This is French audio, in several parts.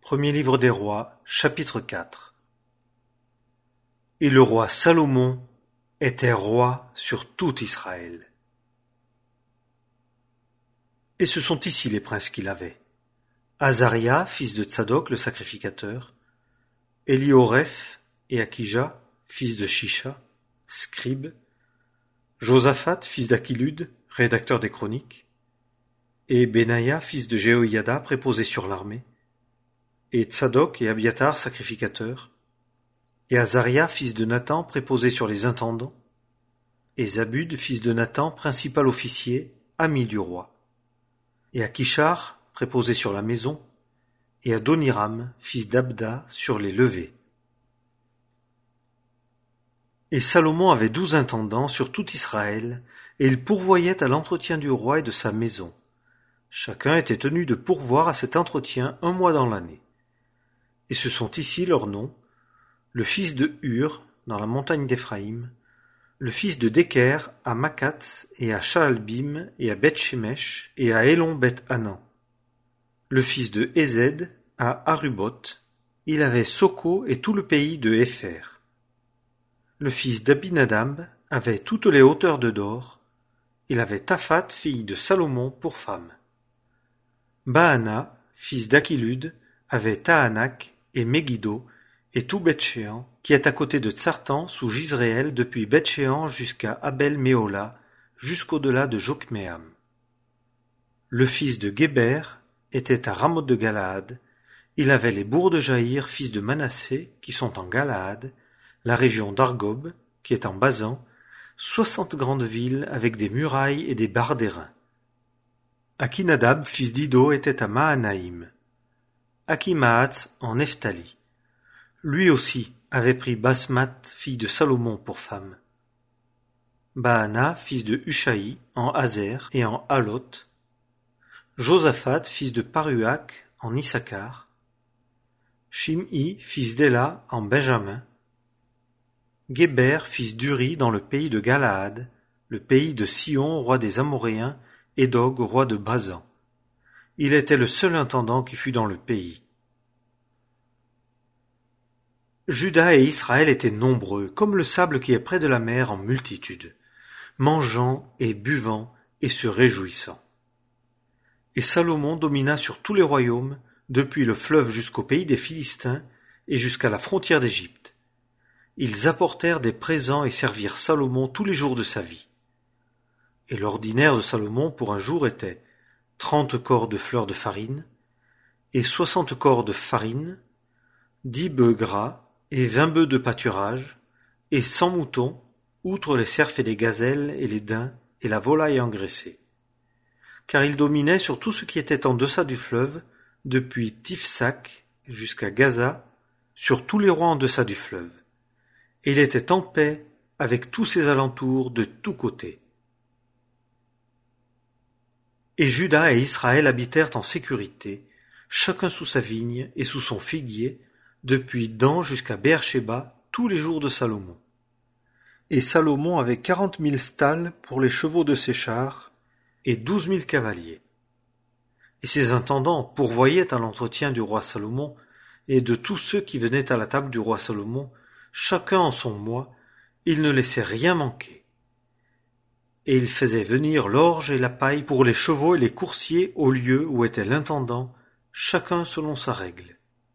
Premier livre des rois, chapitre 4. Et le roi Salomon était roi sur tout Israël. Et ce sont ici les princes qu'il avait. Azaria, fils de Tsadok le sacrificateur, Elioreph et Akija, fils de Shisha, scribe, Josaphat, fils d'Achilude, rédacteur des chroniques, et Benaïa, fils de Jéhoïada, préposé sur l'armée, et Tsadok et Abiatar, sacrificateurs, et Azaria, fils de Nathan, préposé sur les intendants, et Zabud, fils de Nathan, principal officier, ami du roi, et Akishar, préposé sur la maison, et Adoniram, fils d'Abda, sur les levées. Et Salomon avait 12 intendants sur tout Israël, et ils pourvoyaient à l'entretien du roi et de sa maison. Chacun était tenu de pourvoir à cet entretien 1 mois dans l'année. Et ce sont ici leurs noms: le fils de Hur, dans la montagne d'Éphraïm, le fils de Deker, à Makats, et à Shaalbim, et à Beth-Shemesh, et à Elon-Beth-Hanan. Le fils de Ezed, à Arubot, il avait Soko et tout le pays de Hépher. Le fils d'Abinadab avait toutes les hauteurs de Dor, il avait Taphat, fille de Salomon, pour femme. Baana, fils d'Achilude, avait Tahanak et Megiddo, et tout Beth-Shean, qui est à côté de Tsartan, sous Jizréel, depuis Beth-Shean jusqu'à Abel-Méhola, jusqu'au-delà de Jokmeam. Le fils de Géber était à Ramoth de Galaad, il avait les bourgs de Jaïr, fils de Manassé, qui sont en Galaad, la région d'Argob, qui est en Basan, 60 grandes villes avec des murailles et des barres d'airain. Akinadab, fils d'Ido, était à Mahanaïm. Akimahatz en Nephtali. Lui aussi avait pris Basmat, fille de Salomon, pour femme. Baana, fils de Hushaï, en Hazer et en Halot. Josaphat, fils de Paruach, en Issachar. Shim'i, fils d'Ela, en Benjamin. Géber, fils d'Uri, dans le pays de Galaad, le pays de Sion, roi des Amoréens, et d'Og, roi de Basan. Il était le seul intendant qui fut dans le pays. Juda et Israël étaient nombreux, comme le sable qui est près de la mer, en multitude, mangeant et buvant et se réjouissant. Et Salomon domina sur tous les royaumes, depuis le fleuve jusqu'au pays des Philistins et jusqu'à la frontière d'Égypte. Ils apportèrent des présents et servirent Salomon tous les jours de sa vie. Et l'ordinaire de Salomon pour un jour était 30 corps de fleurs de farine, et 60 corps de farine, 10 bœufs gras, et 20 bœufs de pâturage, et 100 moutons, outre les cerfs et les gazelles, et les daims, et la volaille engraissée. Car il dominait sur tout ce qui était en deçà du fleuve, depuis Tifsak jusqu'à Gaza, sur tous les rois en deçà du fleuve. Et il était en paix avec tous ses alentours de tous côtés. Et Juda et Israël habitèrent en sécurité, chacun sous sa vigne et sous son figuier, depuis Dan jusqu'à Beer-Shéba, tous les jours de Salomon. Et Salomon avait 40 000 stalles pour les chevaux de ses chars, et 12 000 cavaliers. Et ses intendants pourvoyaient à l'entretien du roi Salomon, et de tous ceux qui venaient à la table du roi Salomon, chacun en son mois, il ne laissait rien manquer. Et il faisait venir l'orge et la paille pour les chevaux et les coursiers au lieu où était l'intendant, chacun selon sa règle.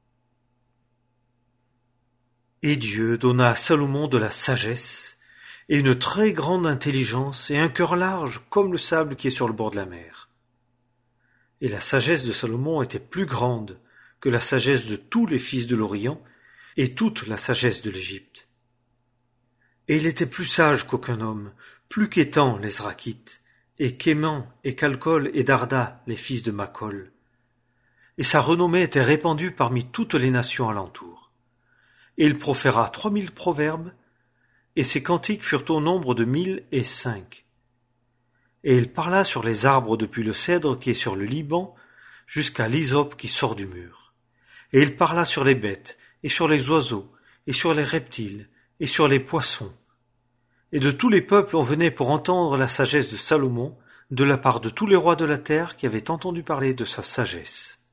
Et Dieu donna à Salomon de la sagesse, et une très grande intelligence, et un cœur large comme le sable qui est sur le bord de la mer. Et la sagesse de Salomon était plus grande que la sagesse de tous les fils de l'Orient, et toute la sagesse de l'Égypte. Et il était plus sage qu'aucun homme, plus qu'Étan les Zrakites, et qu'Éman, et Calcol, et Darda, les fils de Macol. Et sa renommée était répandue parmi toutes les nations alentour. Et il proféra 3000 proverbes, et ses cantiques furent au nombre de 1005. Et il parla sur les arbres depuis le cèdre qui est sur le Liban, jusqu'à l'hysope qui sort du mur. Et il parla sur les bêtes, et sur les oiseaux, et sur les reptiles, et sur les poissons. Et de tous les peuples on venait pour entendre la sagesse de Salomon, de la part de tous les rois de la terre qui avaient entendu parler de sa sagesse.